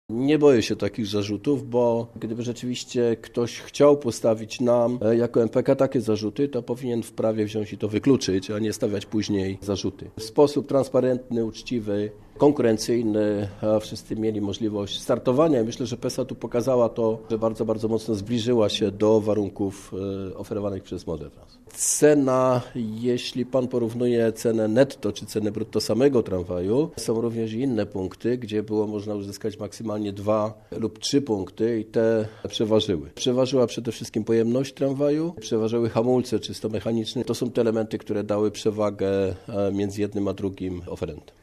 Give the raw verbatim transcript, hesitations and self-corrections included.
Nie boję się takich zarzutów, bo gdyby rzeczywiście ktoś chciał postawić nam jako M P K takie zarzuty, to powinien w prawie wziąć i to wykluczyć, a nie stawiać później zarzuty. W sposób transparentny, uczciwy, konkurencyjny, a wszyscy mieli możliwość startowania. Myślę, że PESA tu pokazała to, że bardzo, bardzo mocno zbliżyła się do warunków oferowanych przez Model Trans. Cena, jeśli pan porównuje cenę netto czy cenę brutto samego tramwaju, są również inne punkty, gdzie było można uzyskać maksymalnie dwa lub trzy punkty i te przeważyły. Przeważyła przede wszystkim pojemność tramwaju, przeważyły hamulce czysto mechaniczne. To są te elementy, które dały przewagę między jednym a drugim oferentem.